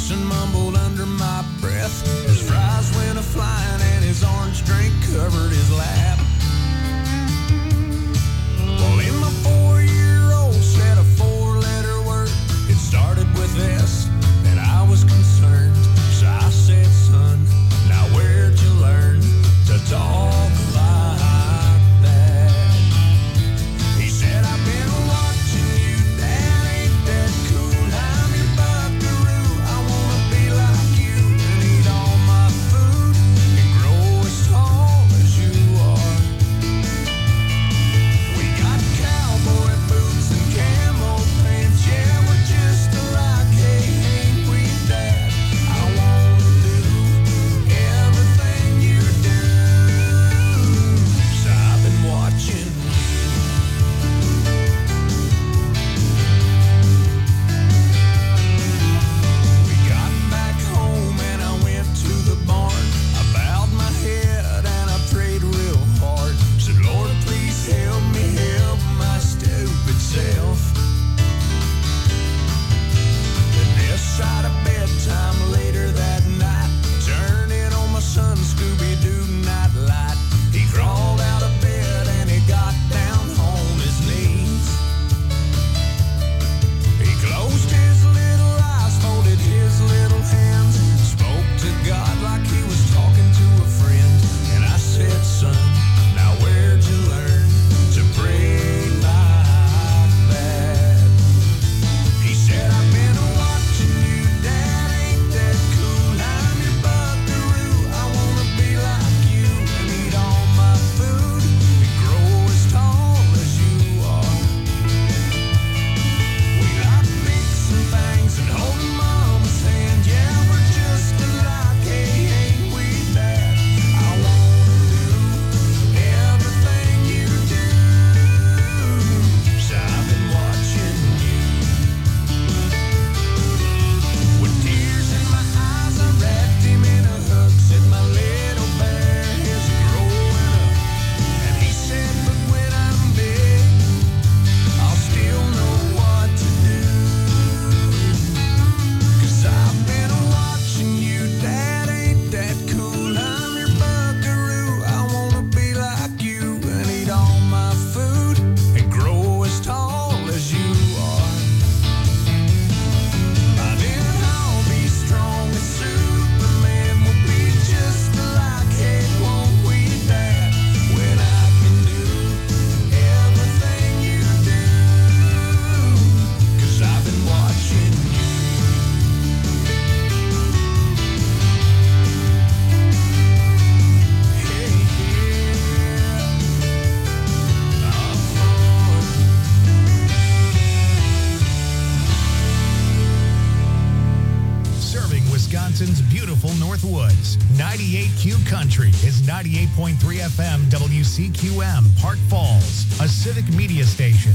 and mumbled under my breath. His fries went a-flying and his orange drink covered his lap. Well, in my 4-year-old said a 4-letter word. It started with S, and I was concerned. So I said, son, now where'd you learn to talk like that? He said, I've been watching you, Dad, ain't that cool? I'm your buckaroo, I wanna be like you and eat all my food and grow as tall as you are. We got cowboy boots and camo pants, yeah, we're just alike, hey, ain't we, Dad? I wanna do everything you do, so I've been watching. We got back home and I went to the barn. I bowed my head and I prayed real hard. Said, Lord, please help me help my stupid self. Then this side of bedtime later that night, turning on my son Scooby-Doo night light. He crawled out of bed and he got down on his knees. He closed his little eyes, folded his little hands, spoke to God like he was talking to a friend. And I said, son, now where'd you learn to pray like that? He said, I've been watching you, Dad, ain't that cool? I'm your buckaroo, I wanna be like you and eat all my food and grow as tall as you are. We like mixing things and holding Mama's hand, yeah, we're just alike, hey, ain't we, Dad? I wanna do everything you do, so I've been watching you. With tears in my eyes, I wrapped him in a hug, said my little bear is growing up. And he said, but when I'm big, I'll still know what to do. 'Cause I've been watching you, Dad, ain't that cool? I'm your buckaroo, I wanna be like you and eat all my food and grow as tall as you are. By then I'll be strong as Superman, we'll be just alike, hey, won't we, Dad? When I can do everything you do, 'cause I've been watching you. Hey, Serving Wisconsin's beautiful North Woods. 98Q Country is 98.3 FM WCQM, Park Falls, a civic media station.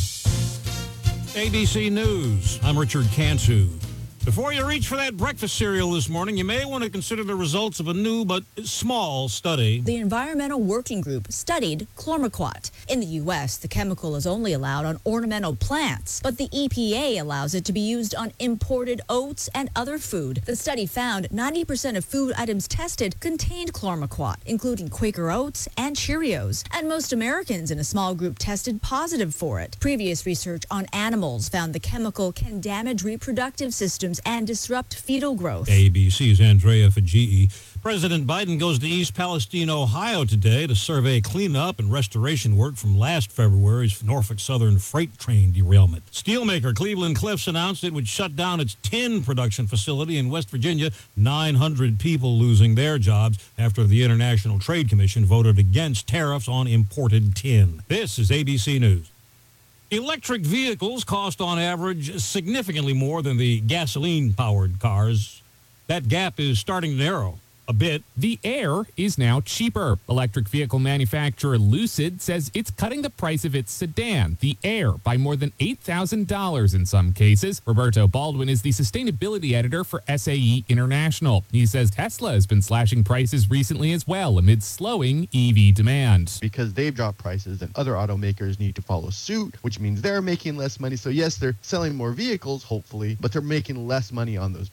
ABC News. I'm Richard Cantu. Before you reach for that breakfast cereal this morning, you may want to consider the results of a new but small study. The Environmental Working Group studied chlormequat. In the U.S., the chemical is only allowed on ornamental plants, but the EPA allows it to be used on imported oats and other food. The study found 90% of food items tested contained chlormequat, including Quaker Oats and Cheerios, and most Americans in a small group tested positive for it. Previous research on animals found the chemical can damage reproductive systems and disrupt fetal growth. ABC's Andrea Fajii. President Biden goes to East Palestine, Ohio today to survey cleanup and restoration work from last February's Norfolk Southern freight train derailment. Steelmaker Cleveland Cliffs announced it would shut down its tin production facility in West Virginia, 900 people losing their jobs after the International Trade Commission voted against tariffs on imported tin. This is ABC News. Electric vehicles cost on average significantly more than the gasoline-powered cars. That gap is starting to narrow a bit. The Air is now cheaper. Electric vehicle manufacturer Lucid says it's cutting the price of its sedan, the Air, by more than $8,000 in some cases. Roberto Baldwin is the sustainability editor for SAE International. He says Tesla has been slashing prices recently as well amid slowing EV demand. Because they've dropped prices and other automakers need to follow suit, which means they're making less money. So yes, they're selling more vehicles, hopefully, but they're making less money on those vehicles.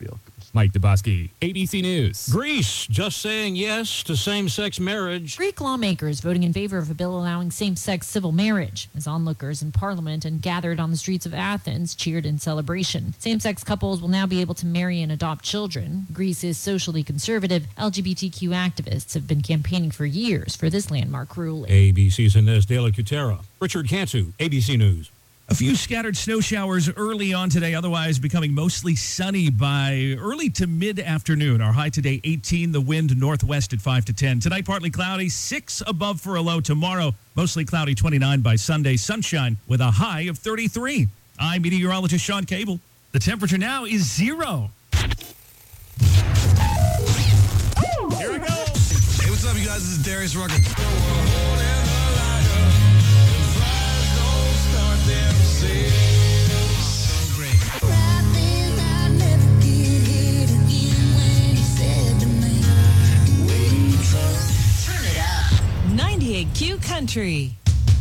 Mike Dubusky, ABC News. Greece just saying yes to same-sex marriage. Greek lawmakers voting in favor of a bill allowing same-sex civil marriage as onlookers in parliament and gathered on the streets of Athens cheered in celebration. Same-sex couples will now be able to marry and adopt children. Greece is socially conservative. LGBTQ activists have been campaigning for years for this landmark ruling. ABC's Inez de la Cutera. Richard Cantu, ABC News. A few scattered snow showers early on today, otherwise becoming mostly sunny by early to mid-afternoon. Our high today, 18, the wind northwest at 5 to 10. Tonight, partly cloudy, 6 above for a low. Tomorrow, mostly cloudy, 29 by Sunday. Sunshine with a high of 33. I'm meteorologist Sean Cable. The temperature now is 0. Here we go. Hey, what's up, you guys? This is Darius Rucker. So great. 98Q Country.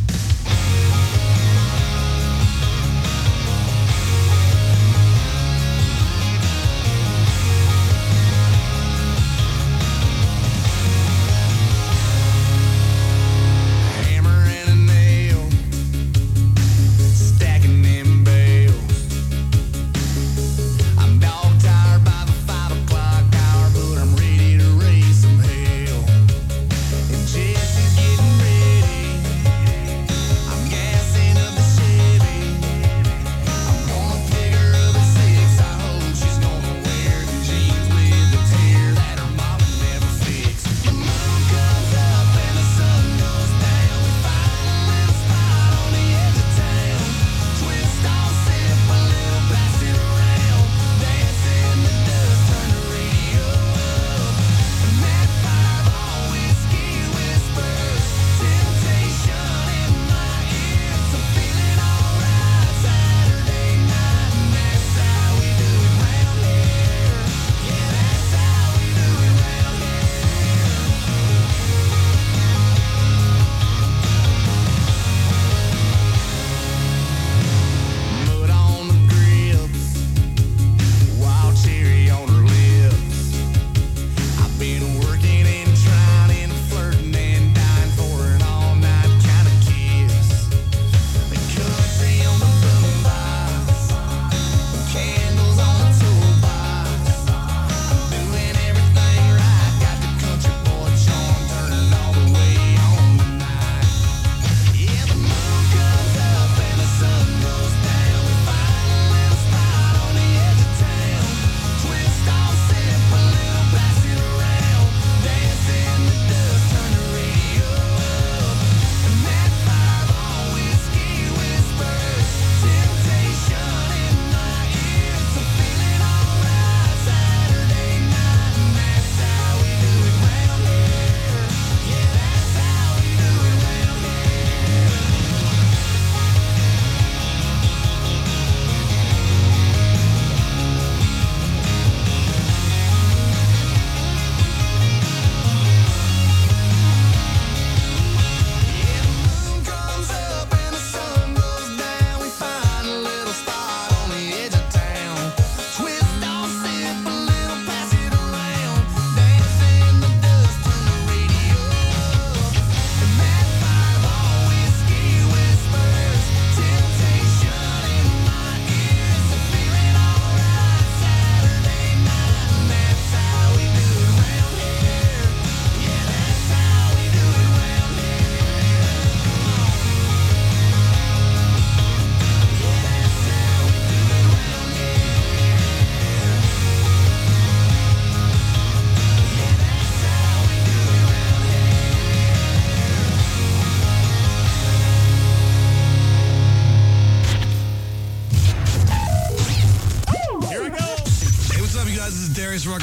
Darius Rucker.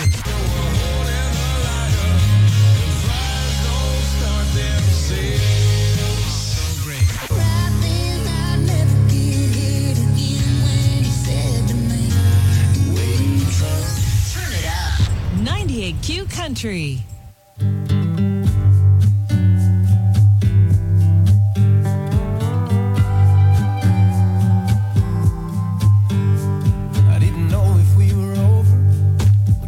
So great. 98Q Country. I didn't know if we were over,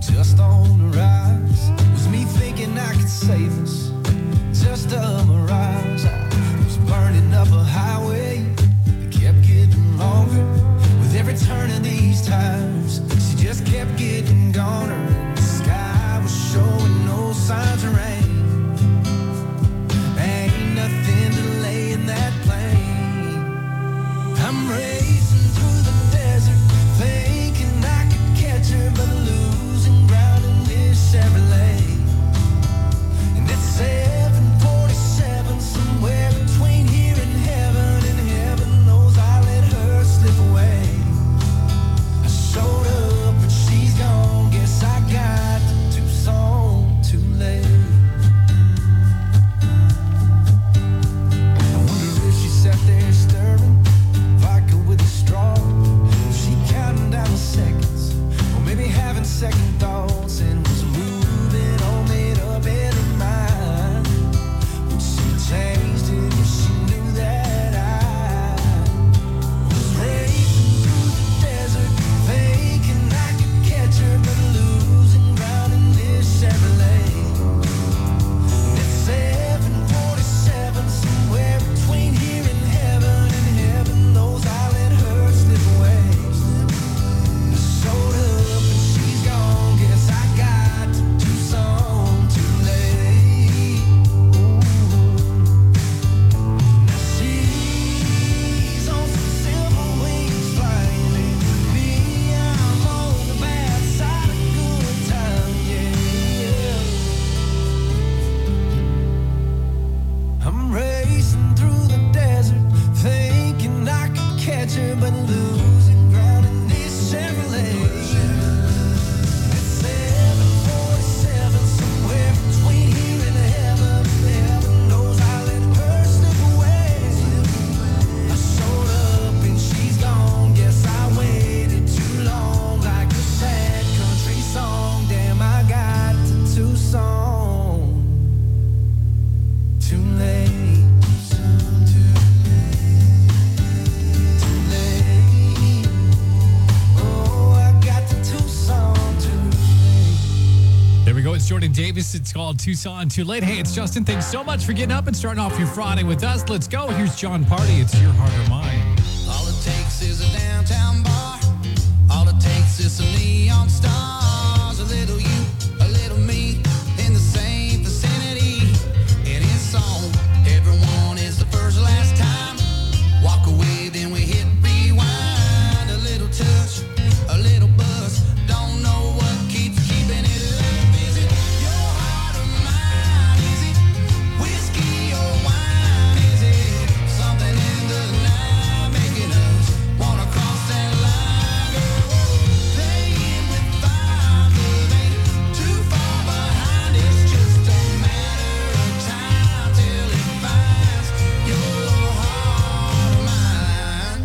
Jordan Davis. It's called Tucson Too Late. Hey, it's Justin. Thanks so much for getting up and starting off your Friday with us. Let's go. Here's John Party. It's Your Heart or Mine. All it takes is a downtown bar. All it takes is some neon stars. A little you, a little me, in the same vicinity. And it's on. Everyone is the first last time. Walk away, then we hit rewind. A little touch, a little buzz. Don't know what keeps keeping it up. Is it your heart or mine? Is it whiskey or wine? Is it something in the night making us wanna cross that line? Playing with fire, but ain't too far behind. It's just a matter of time till it finds your heart or mine.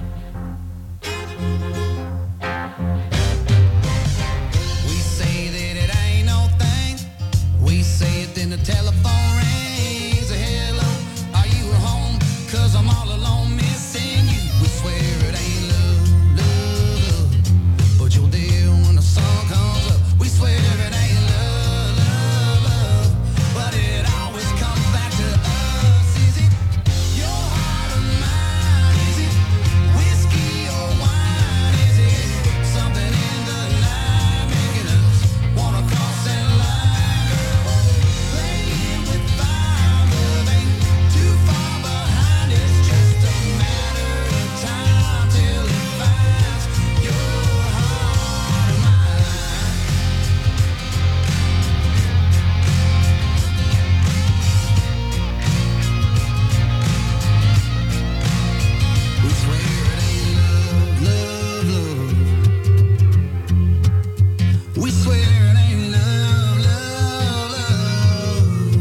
We say that it ain't no thing. We say it, then the telephone rings. Hello, are you at home? 'Cause I'm all alone missing you. We swear it ain't love, love, love. But you're there when the sun comes up. We swear it ain't love, love, love. But it always comes back to us. Is it your heart or mine? Is it whiskey or wine? Is it something in the night making us wanna cross that line? Playing with fire, but ain't too far behind. It's just a matter of time till it finds your heart or mine. We swear it ain't love, love, love. We swear it ain't love, love, love.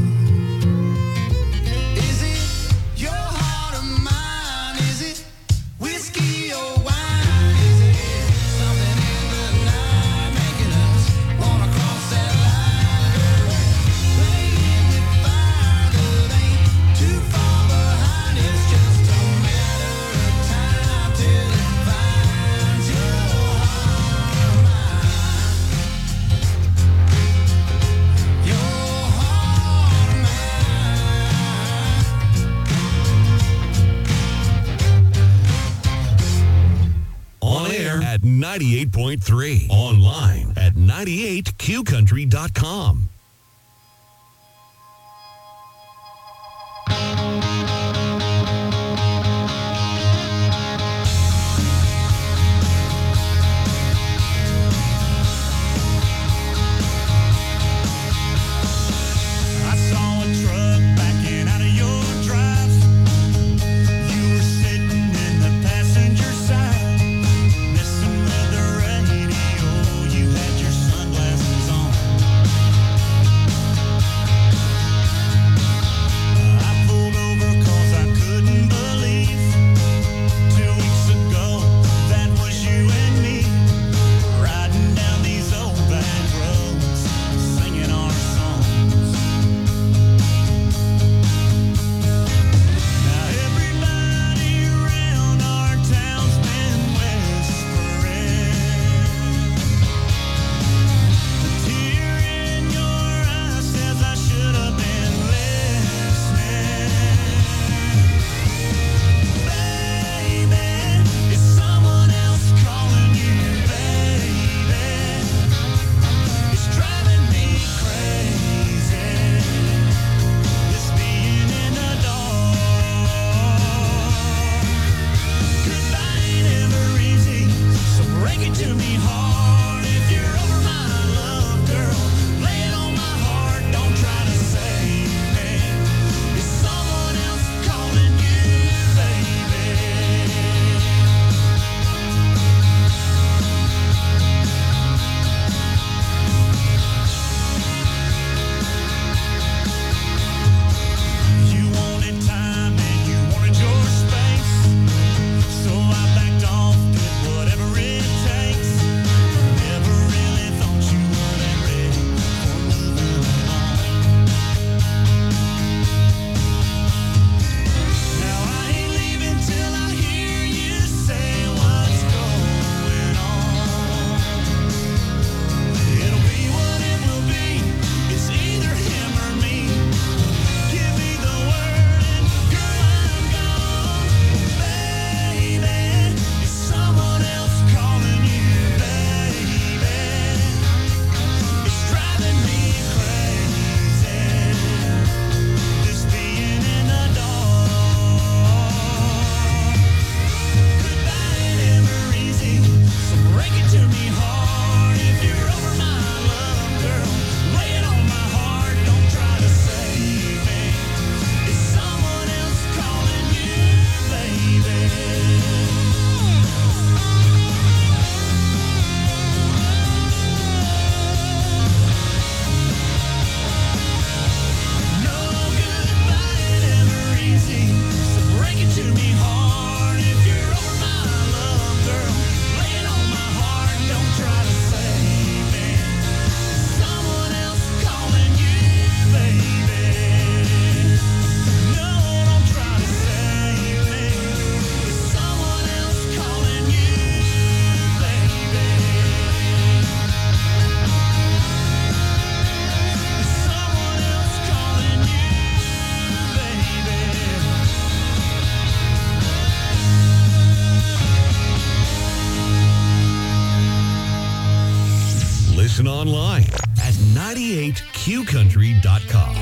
Is it your heart or mine? Is it whiskey or wine? Is it something in the night making us wanna cross that line? Playing with fire, but ain't too far behind. It's just a matter of time till it finds your heart or mine. Your heart or mine. On air at 98.3. Online at 98qcountry.com. I saw a truck backing out of your drive. You were sitting in the passenger side, messing with the radio. You had your sunglasses on. Listen online at 98qcountry.com.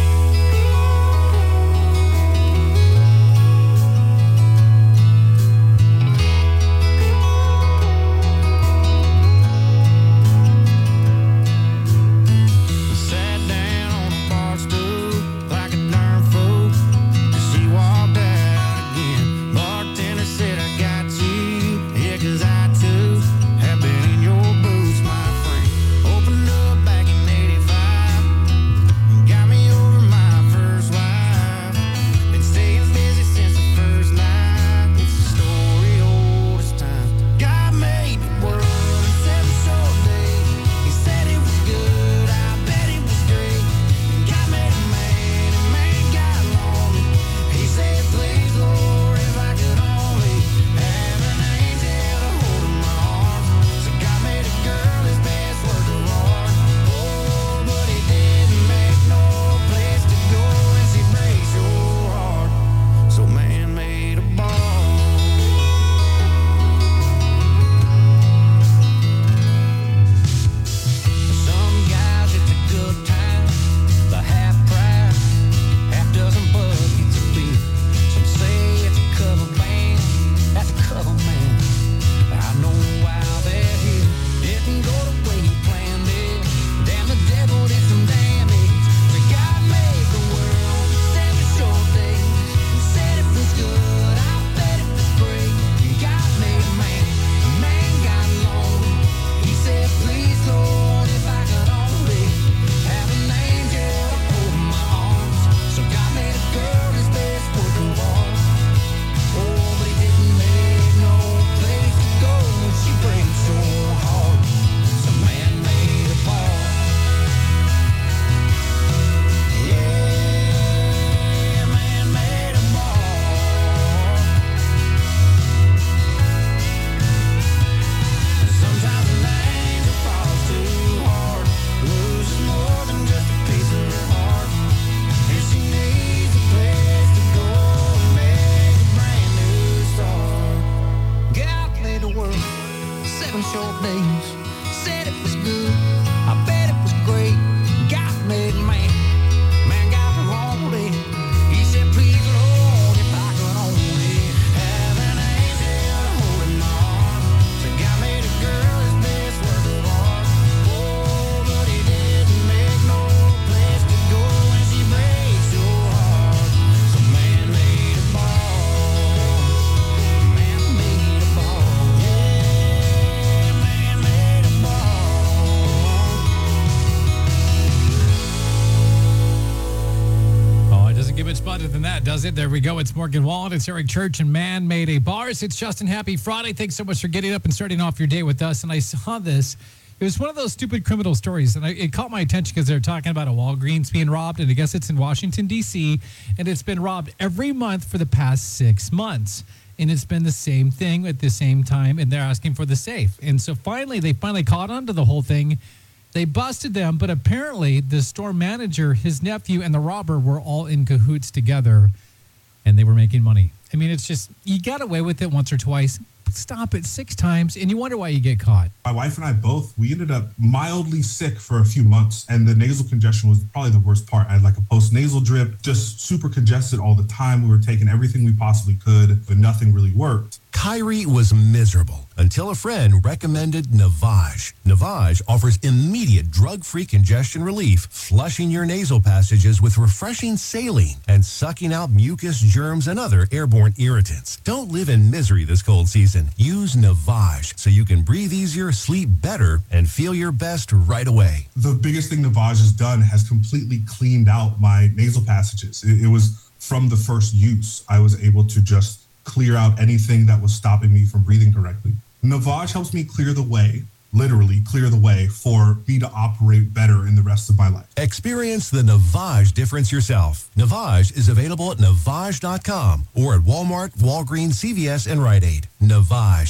Does it? There we go. It's Morgan Wallen. It's Eric Church and Man Made a Bars. It's Justin. Happy Friday. Thanks so much for getting up and starting off your day with us. And I saw this. It was one of those stupid criminal stories. And it caught my attention because they're talking about a Walgreens being robbed. And I guess it's in Washington, D.C. And it's been robbed every month for the past 6 months. And it's been the same thing at the same time. And they're asking for the safe. And so they finally caught on to the whole thing. They busted them, but apparently the store manager, his nephew, and the robber were all in cahoots together, and they were making money. I mean, it's just, you got away with it once or twice. Stop it 6 times, and you wonder why you get caught. My wife and I both, we ended up mildly sick for a few months, and the nasal congestion was probably the worst part. I had like a post-nasal drip, just super congested all the time. We were taking everything we possibly could, but nothing really worked. Kyrie was miserable until a friend recommended Navage. Navage offers immediate drug-free congestion relief, flushing your nasal passages with refreshing saline and sucking out mucus, germs, and other airborne irritants. Don't live in misery this cold season. Use Navage so you can breathe easier, sleep better, and feel your best right away. The biggest thing Navage has done has completely cleaned out my nasal passages. It was from the first use. I was able to just clear out anything that was stopping me from breathing correctly. Navage helps me clear the way, literally clear the way for me to operate better in the rest of my life. Experience the Navage difference yourself. Navage is available at Navage.com or at Walmart, Walgreens, CVS, and Rite Aid. Navage,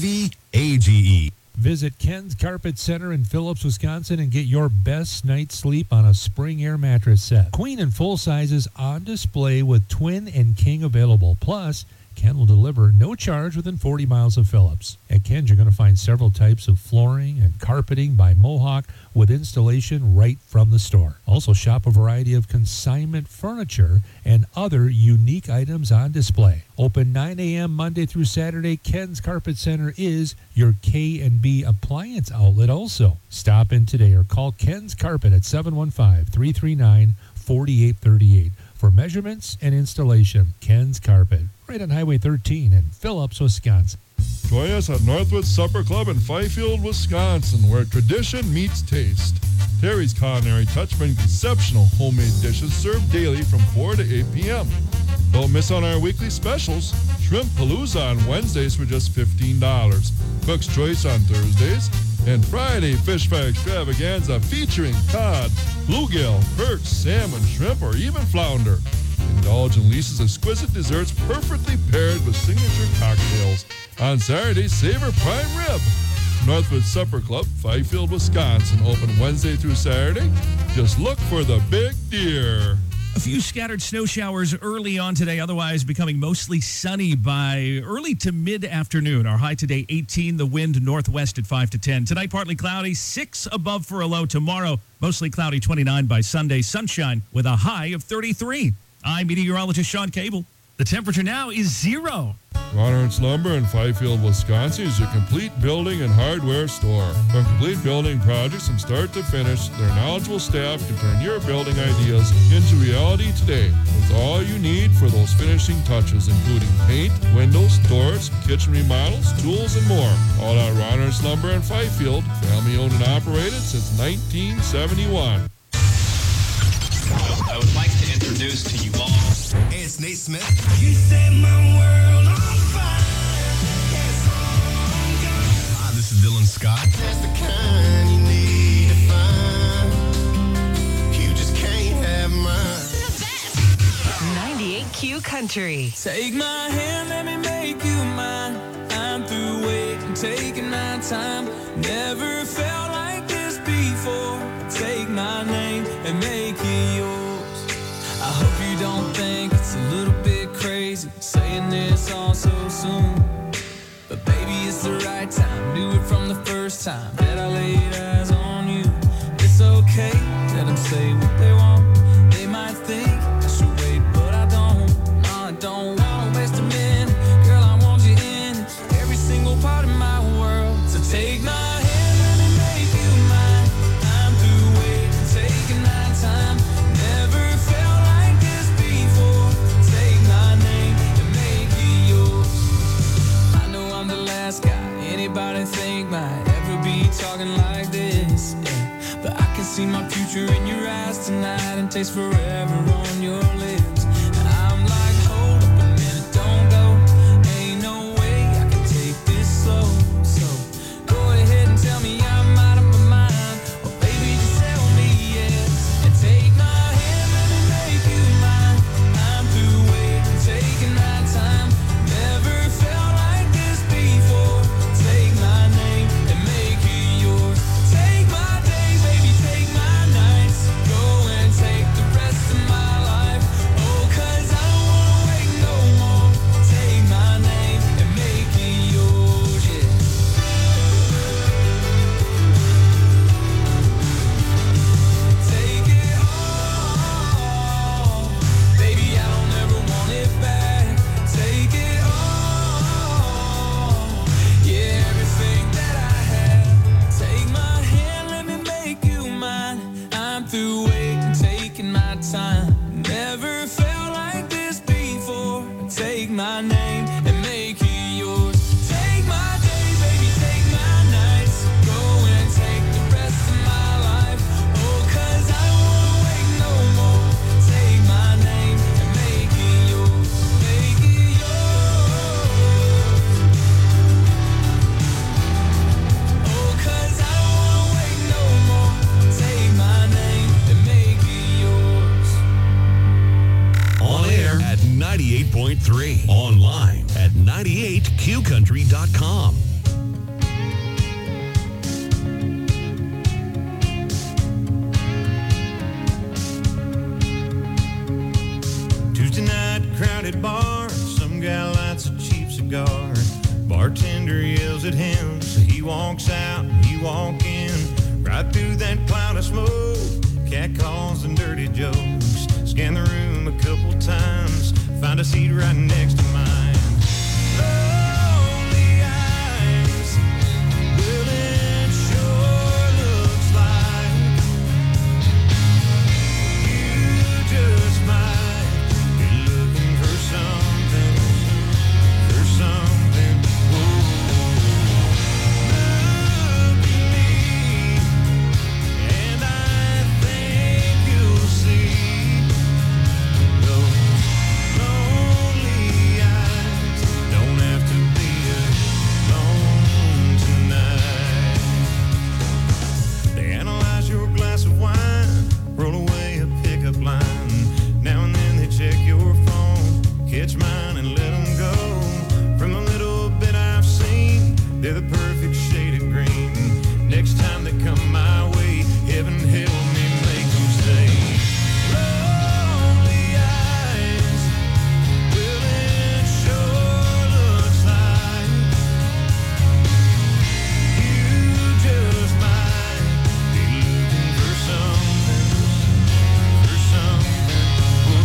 N-A-V-A-G-E. Visit Ken's Carpet Center in Phillips, Wisconsin and get your best night's sleep on a Spring Air mattress set. Queen and full sizes on display with twin and king available. Plus, Ken will deliver no charge within 40 miles of Phillips. At Ken's, you're going to find several types of flooring and carpeting by Mohawk with installation right from the store. Also shop a variety of consignment furniture and other unique items on display. Open 9 a.m. Monday through Saturday, Ken's Carpet Center is your K&B appliance outlet also. Stop in today or call Ken's Carpet at 715-339-4838 for measurements and installation. Ken's Carpet, right on Highway 13 in Phillips, Wisconsin. Join us at Northwood Supper Club in Fifield, Wisconsin, where tradition meets taste. Terry's Culinary Touch brings exceptional homemade dishes served daily from 4 to 8 p.m. Don't miss on our weekly specials. Shrimp Palooza on Wednesdays for just $15. Cook's Choice on Thursdays. And Friday Fish Fry Extravaganza featuring cod, bluegill, perch, salmon, shrimp, or even flounder. Indulge in Lisa's exquisite desserts perfectly paired with signature cocktails. On Saturday, savor prime rib. Northwood Supper Club, Fifield, Wisconsin. Open Wednesday through Saturday. Just look for the big deer. A few scattered snow showers early on today, otherwise becoming mostly sunny by early to mid-afternoon. Our high today, 18, the wind northwest at 5 to 10. Tonight, partly cloudy, 6 above for a low. Tomorrow, mostly cloudy, 29 by Sunday. Sunshine with a high of 33. I'm meteorologist Sean Cable. The temperature now is 0. Ronard's Lumber in Fifield, Wisconsin is your complete building and hardware store. From complete building projects from start to finish, their knowledgeable staff can turn your building ideas into reality today with all you need for those finishing touches, including paint, windows, doors, kitchen remodels, tools, and more. All at Ronard's Lumber in Fifield, family owned and operated since 1971. I would like to introduce to you all. Hey, it's Nate Smith. You set my world on fire. Hi, this is Dylan Scott. That's the kind you need to find. You just can't have mine. 98Q Country. Take my hand, let me make you mine. I'm through waiting, taking my time. Never felt like this before. Take my name and make it yours. I hope you don't think it's a little bit crazy saying this all so soon. But baby, it's the right time. Knew it from the first time that I laid eyes on you. It's okay, let them say what they want. They might think I should wait, but I don't. No, I don't want to waste a minute. Girl, I want you in every single part of my world. So take my hand, let me make you mine. I'm through waiting, taking my time. Never felt like this before. Take my name and make it yours. I know I'm the last guy anybody think might ever be talking like this, yeah. But I can see my future in your eyes tonight and taste forever on your lips. And I'm like, hold up a minute, don't go. Ain't no way I can take this slow. So go ahead and tell me I'm out of my mind. Or baby, just tell me yes. And take my hand, let me make you mine. I'm through waiting, taking my time. Never felt like this before. Take my name and make it yours. Take my days, baby, take my nights. Go and take the rest of my life. Oh, 'cause I don't wanna wait no more. Take my name and make it yours, yeah. Take it all. Baby, I don't ever want it back. Take it all. Yeah, everything that I had. Take my hand, let me make you mine. I'm through waiting, taking my time. Never felt like this before. Take my name and make it yours. Take my days, baby, take my nights. Go and take the rest of my life. Oh, 'cause I don't wanna wait no more. Take my name and make it yours. Make it yours. Oh, 'cause I don't wanna wait no more. Take my name and make it yours. On air at 98.3. Online at 98qcountry.com. Tuesday night, crowded bar. Some guy lights a cigar. Bartender yells at him, so he walks out, you walk in. Right through that cloud of smoke, cat calls and dirty jokes. Scan the room a couple times, find a seat right next to mine. Lonely eyes, well it sure looks like you just might be looking for something, Whoa. Look at me, and I think you'll see those lonely eyes don't have to be alone tonight. They analyze your glass of wine, roll away a pickup line. Now and then they check your phone, catch mine and let them go. From the little bit I've seen, they're the perfect shade of green. Next time they come my way, heaven help me make them stay. Lonely eyes, well it sure looks like you just might be looking for something, Whoa.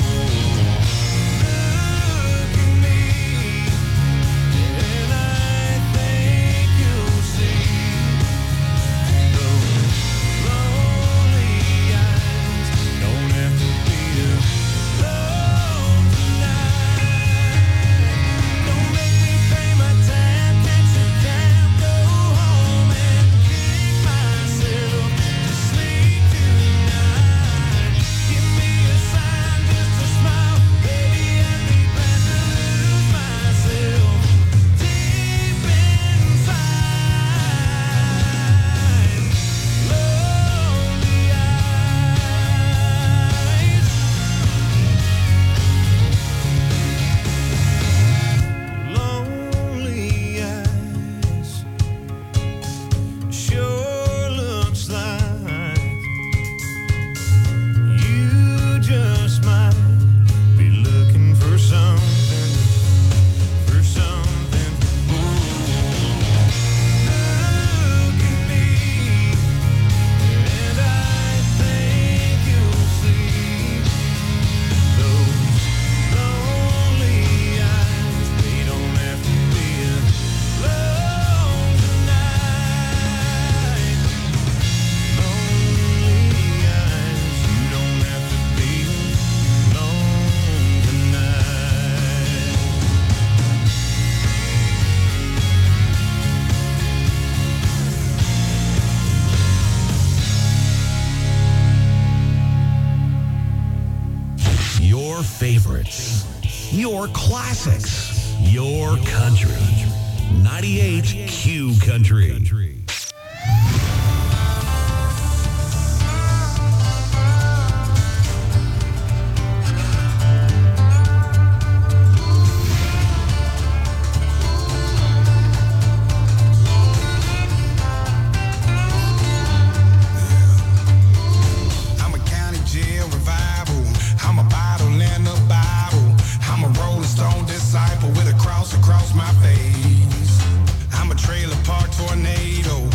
Look at me, and I think you'll see those lonely eyes don't have to be alone tonight. Don't make me pay my tab, can't sit down, go home and kick myself to sleep tonight. Give me a sign, just a smile, baby, I'd be glad to lose myself deep inside. Lonely eyes, lonely eyes, sure looks like you just might be looking for something, Whoa. Look at me, and I think you'll see those lonely eyes. They don't have to be alone tonight. Lonely eyes, you don't have to be alone tonight. Your favorites, your classics, your country. 98 Q Country. I'm a county jail revival. I'm a bottle and a Bible. I'm a Rolling Stone disciple with a cross across my face. I'm a trailer park tornado.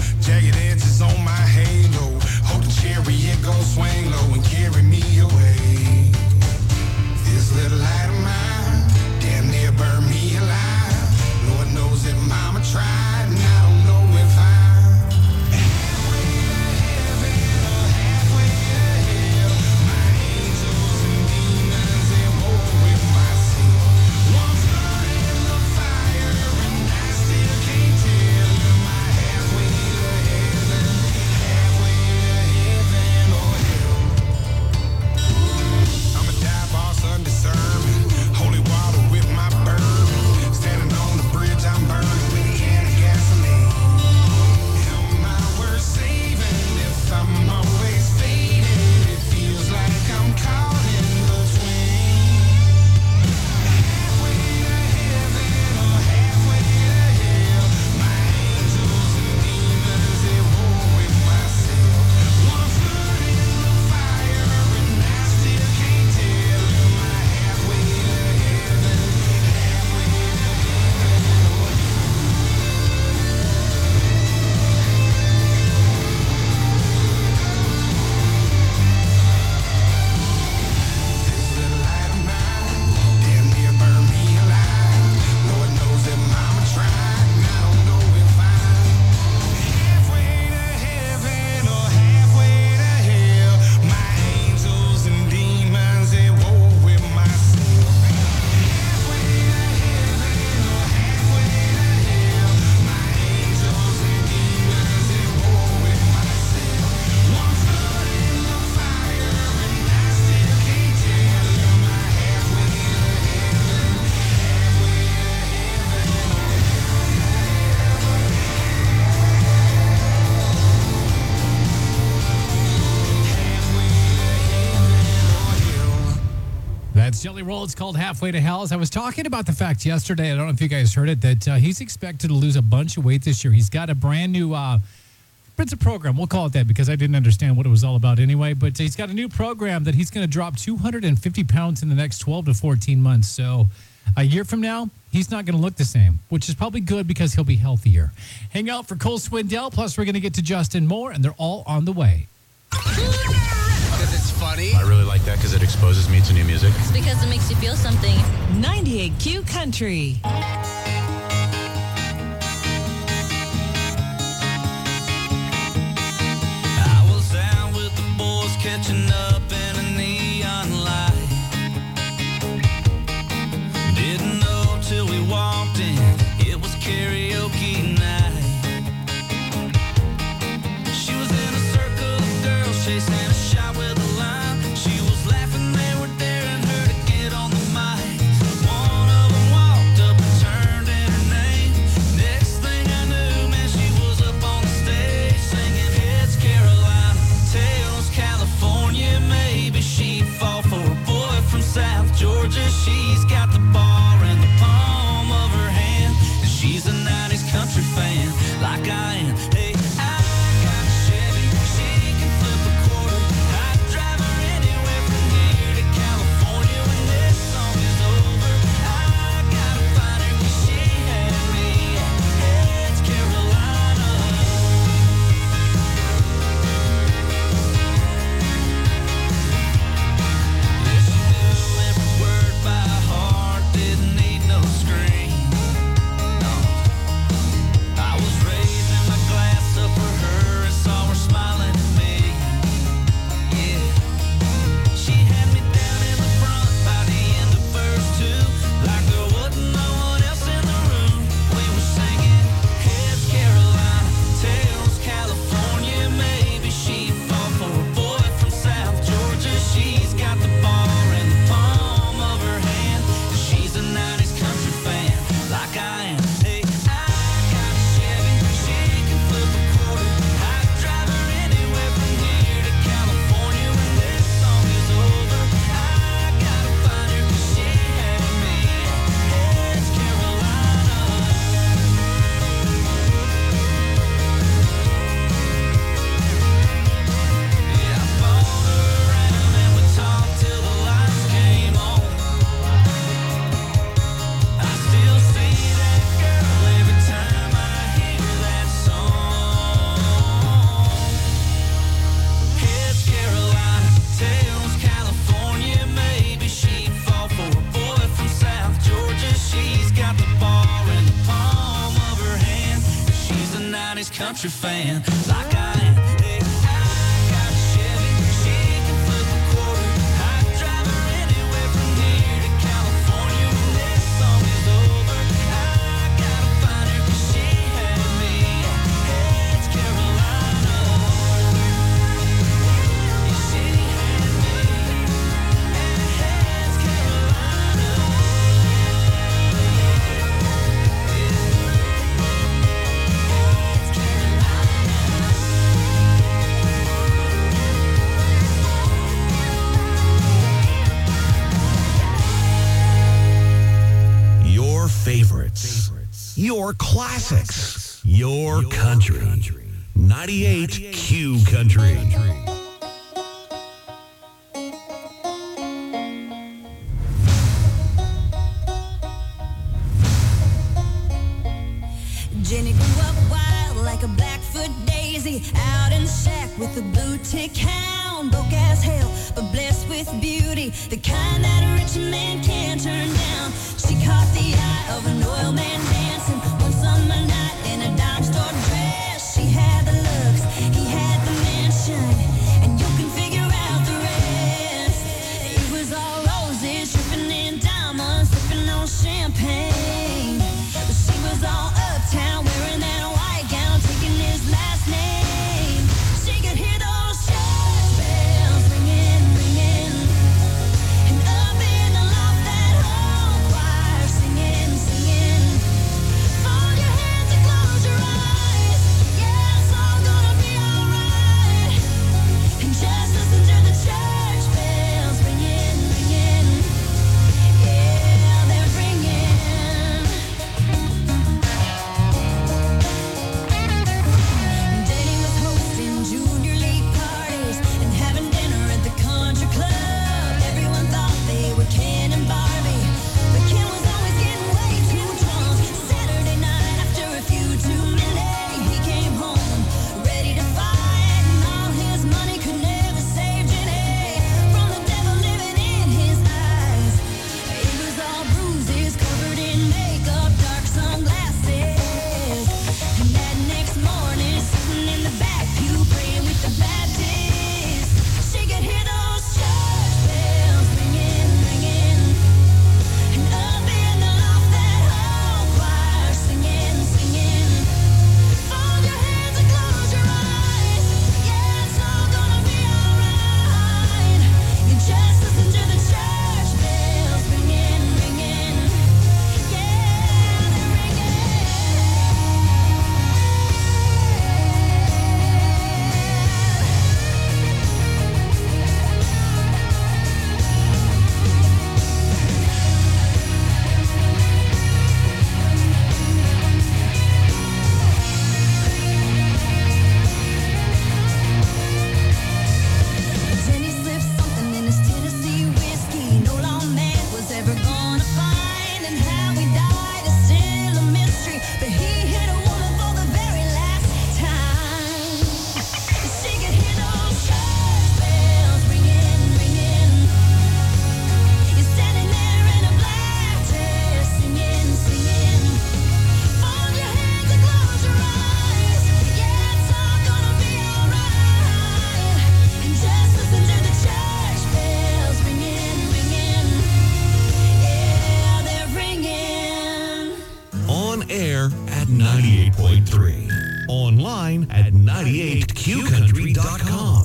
it's Jelly Roll. It's called Halfway to Hell. As I was talking about the fact yesterday, I don't know if you guys heard it, that he's expected to lose a bunch of weight this year. He's got a brand new, it's a program. We'll call it that because I didn't understand what it was all about anyway. But he's got a new program that he's going to drop 250 pounds in the next 12 to 14 months. So a year from now, he's not going to look the same, which is probably good because he'll be healthier. Hang out for Cole Swindell. Plus, we're going to get to Justin Moore, and they're all on the way. Because it's funny. I really like that because it exposes me to new music. It's because it makes you feel something. 98Q Country. I was out with the boys catching up in a neon light. Didn't know till we walked in, it was karaoke night. She was in a circle of girls chasing a shot with a line. She was laughing, they were daring her to get on the mic. One of them walked up and turned in her name. Next thing I knew, man, she was up on the stage singing Heads Carolina, Tails California. Maybe she'd fall for a boy from South Georgia. She's got the bar in the palm of her hand, and she's a 90s country fan like I am. Hey, I got a Chevy, she can flip a quarter. I'd drive her anywhere from here to California when this song is over. I gotta find her 'cause she had me at Heads Carolina. Yeah, she knew every word by heart, didn't need no screen. No, I was raising my glass up for her and saw her smiling at me. Yeah, she had me down in the front by the end of verse 2, like there wasn't no one else in the room. We were singing Heads Carolina, Tails California. Maybe she'd fall for a boy from South Georgia. She's got the bar in the palm of her hand, and she's a 90s country fan like I am. Hey, I got a Chevy, she can flip a quarter. I'd drive her anywhere from here to California when this song is over. I gotta find her 'cause she had me at Heads Carolina. Yeah, I followed her around and we talked till the lights came on. I still see that girl every time I hear that song. Heads Carolina, Tails California. Maybe she'd fall for a boy from South Georgia. She's got the bar in the palm of her hand. She's a 90s country fan like I am. Hey, I got a Chevy, she can flip a quarter. I'd drive her anywhere from here to California when this song is over. I gotta find her 'cause she had me at Heads Carolina. Yeah, she had me at Heads Carolina. Your favorites. Your classics. Your country. 98 Q Country. Jenny grew up wild like a Blackfoot daisy, out in the shack with a blue tick hound, broke as hell, but blessed with beauty, the kind that a rich man can't turn down. She caught the eye of an oil man dancing one summer night in a dime store dress. She had the looks, he had the mansion, and you can figure out the rest. It was all roses, dripping in diamonds, sipping on champagne. But she was all uptown, wearing that white gown, taking his last name. She could hear those church bells ringing, ringing, and up in the loft that whole choir singing, singing. Fold your hands 98QCountry.com.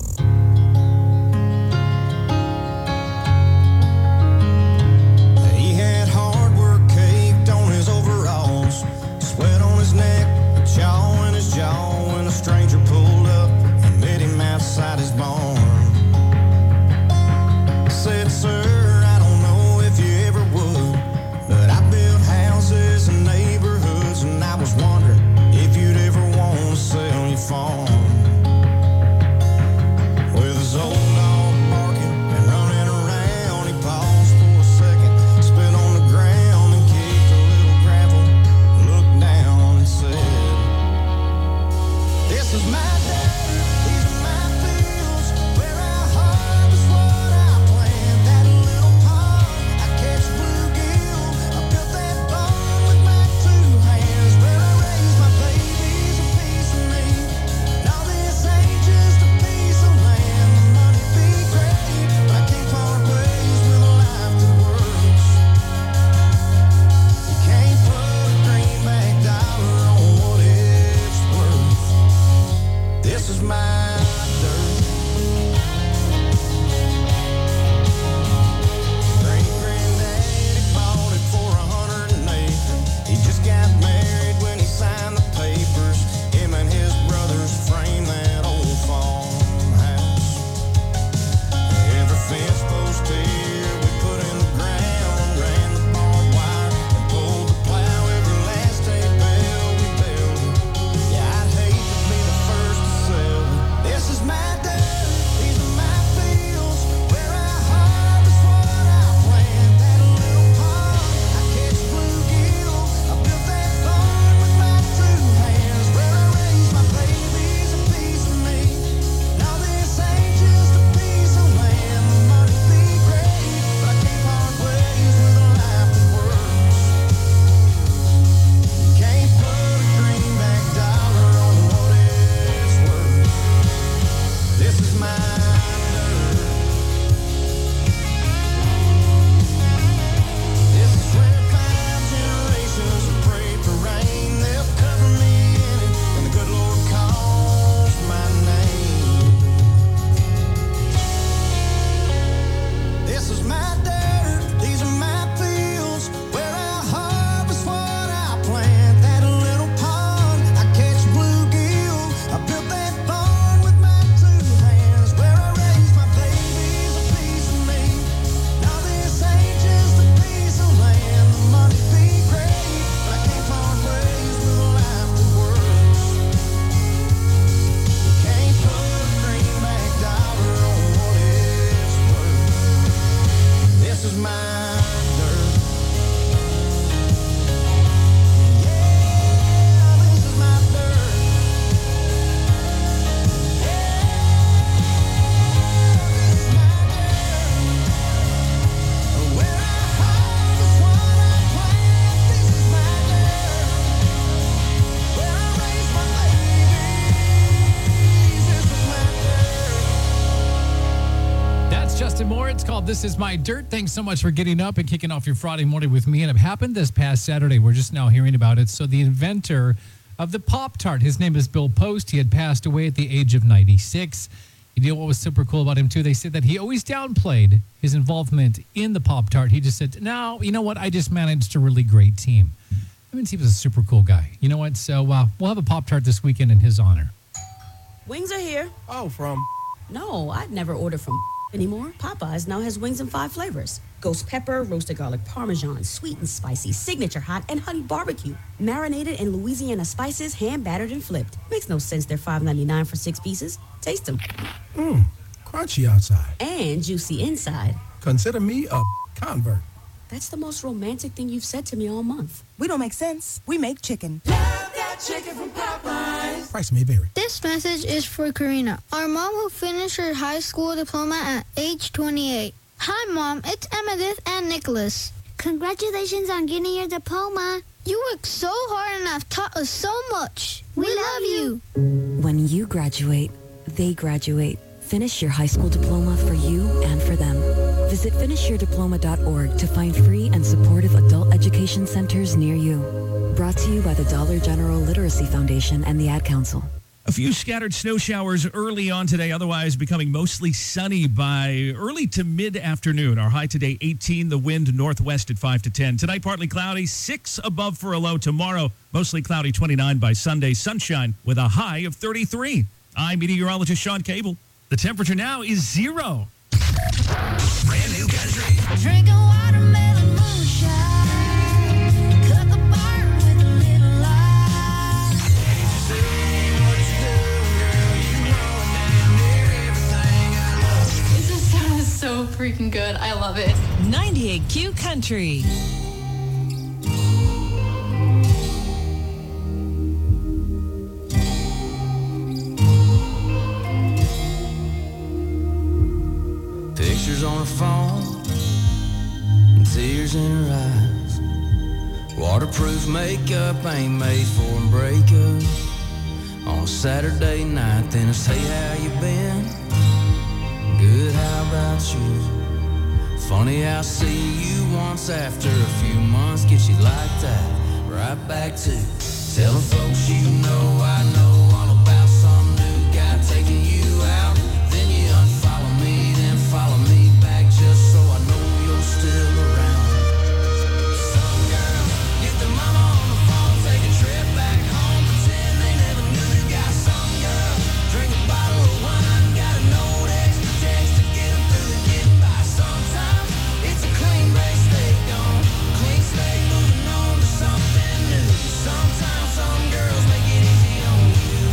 He had hard work caked on his overalls, sweat on his neck, a chaw in his jaw, when a stranger pulled up and met him outside his barn. Said, sir, I don't know if you ever would, but I built houses and neighborhoods, and I was wondering if you'd ever want to sell your farm. With his old dog barking and running around, he paused for a second, spit on the ground and kicked a little gravel, looked down and said, this is my dirt, these are my fields, where I harvest what I plant. That little pond, I catch bluegill, I built that barn with my two hands, where I raise my babies, a piece of me. Now this ain't just a piece of land, the money be great, but I can't part ways with a life that works. You can't put a greenback dollar on what it's worth. This is my dirt. Great-granddaddy bought it for 100 an acre. He just got married when he signed the papers. Him and his brothers framed that old farmhouse. Every fence post here we put in the ground, ran the barbed wire and pulled the plow. Every last hay bale we built it. Yeah, I'd hate to be the first to sell it. This is my dirt, these are my fields, where I harvest what I plant. That little pond, I catch bluegill, I built that barn with my two hands, where I raise my babies, a piece of me. Now this ain't just a piece of land, the money be great, but I can't part ways with a life that works. Can't put a greenback dollar on what it's worth. This is my dirt. This is where 5 generations have prayed for rain. They'll cover me in it when the good Lord calls my name. This is my dirt, these are my fields, where I harvest what I plant. That little pond, I catch bluegill, I built that barn with my two hands, where I raise my babies, a piece of me. Now this ain't just a piece of land, the money be great, but I can't part ways with a life that works. You can't put a greenback dollar on what it's worth. This is my dirt. Yeah, this is my dirt. Where I harvest what I plant. This is my dirt. Where I raise my babies. This is my dirt. That's Justin Moore. It's called This Is My Dirt. Thanks so much for getting up and kicking off your Friday morning with me. And it happened this past Saturday. We're just now hearing about it. So the inventor of the Pop-Tart, his name is Bill Post. He had passed away at the age of 96. You know what was super cool about him, too? They said that he always downplayed his involvement in the Pop-Tart. He just said, no, you know what? I just managed a really great team. That means he was a super cool guy. You know what? So we'll have a Pop-Tart this weekend in his honor. Wings are here. Oh, from? No, I'd never order from anymore. Popeyes now has wings in 5 flavors. Ghost pepper, roasted garlic parmesan, sweet and spicy, signature hot, and honey barbecue. Marinated in Louisiana spices, hand battered and flipped. Makes no sense they're $5.99 for 6 pieces. Taste them. Crunchy outside. And juicy inside. Consider me a convert. That's the most romantic thing you've said to me all month. We don't make sense. We make chicken. Love that chicken from Popeyes. Price may vary. This message is for Karina, our mom who finished her high school diploma at age 28. Hi, Mom. It's Emmettith and Nicholas. Congratulations on getting your diploma. You worked so hard and have taught us so much. We love you. When you graduate, they graduate. Finish your high school diploma for you and for them. Visit finishyourdiploma.org to find free and supportive adult education centers near you. Brought to you by the Dollar General Literacy Foundation and the Ad Council. A few scattered snow showers early on today, otherwise becoming mostly sunny by early to mid-afternoon. Our high today, 18, the wind northwest at 5 to 10. Tonight, partly cloudy, 6 above for a low. Tomorrow, mostly cloudy, 29 by Sunday. Sunshine with a high of 33. I'm meteorologist Sean Cable. The temperature now is 0. Brand new country. Drinking watermelon moonshine. Cut the barn with a little light. This song is so freaking good. I love it. 98Q Country. Pictures on her phone, and tears in her eyes. Waterproof makeup ain't made for a breakup. On a Saturday night, then it's hey, how you been? Good, how about you? Funny how seeing you once after a few months gets you like that. Right back to telling folks you know I know all about some new guy taking you out. Then you unfollow me, then follow me back just so I know you're still around. Some girl, get the mama on the phone, take a trip back home, pretend they never knew you got some girl. Drink a bottle of wine, got a note, extra text to get them through the getting by. Sometimes it's a clean break, stay gone, clean slate, moving on to something new. Sometimes some girls make it easy on you.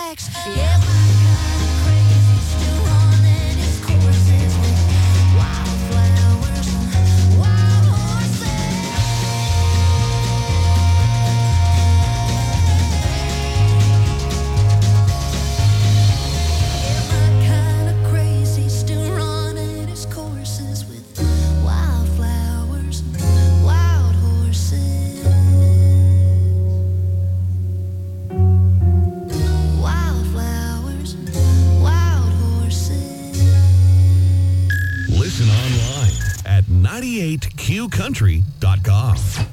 tracks. Yeah, my kind of crazy, still running its courses with wildflowers and wild horses. Yeah, my kind of crazy, still running its courses with wildflowers and wild horses. Wildflowers and wild horses. Listen online at 98qcountry.com.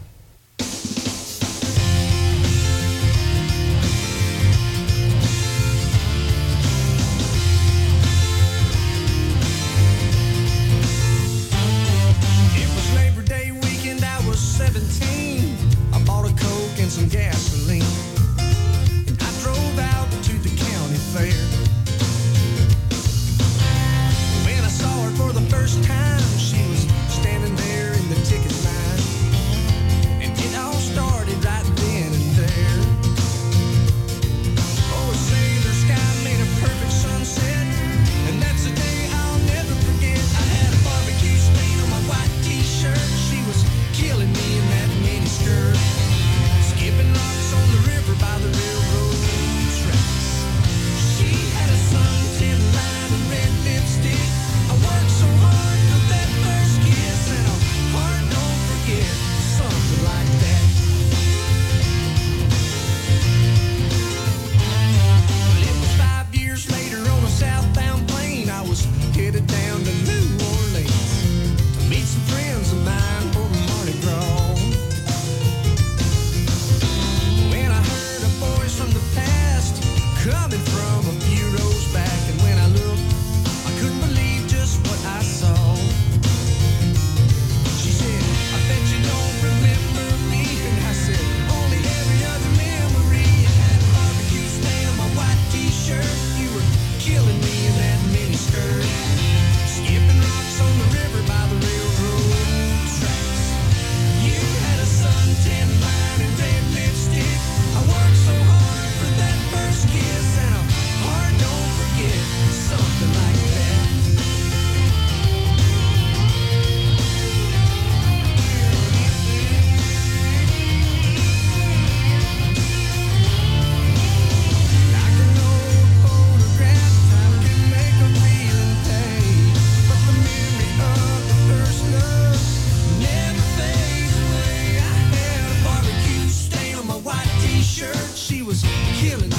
It was Labor Day weekend, I was 17. I bought a Coke and some gasoline. I drove out to the county fair. When I saw her for the first time, she was standing there in the ticket line. And it all started right then and there. Oh, a sailor sky made a perfect sunset. And that's a day I'll never forget. I had a barbecue stain on my white t-shirt. She was killing me in that mini skirt. Skipping rocks on the river by the railroad tracks. She had a suntan line and red lipstick. I worked so hard for that first kiss, and a heart don't forget, something like that. But it was 5 years later on a southbound plane. I was headed down to New Orleans to meet some friends of mine for Mardi Gras. When I heard a voice from the past coming from a few rows back, and when I looked, I couldn't believe just what I saw. She said, I bet you don't remember me. And I said, only every other memory. I had a barbecue stain on my white t-shirt. You were killing me in that mini skirt. Skipping rocks on the river by the railroad tracks. You had a suntan line and red lipstick. I worked so hard for that first kiss, and a heart don't forget, something like that. Like an old photograph, time can make a feeling fade, but the memory of the first love never fades away. I had a barbecue stain on my white t-shirt. She was killing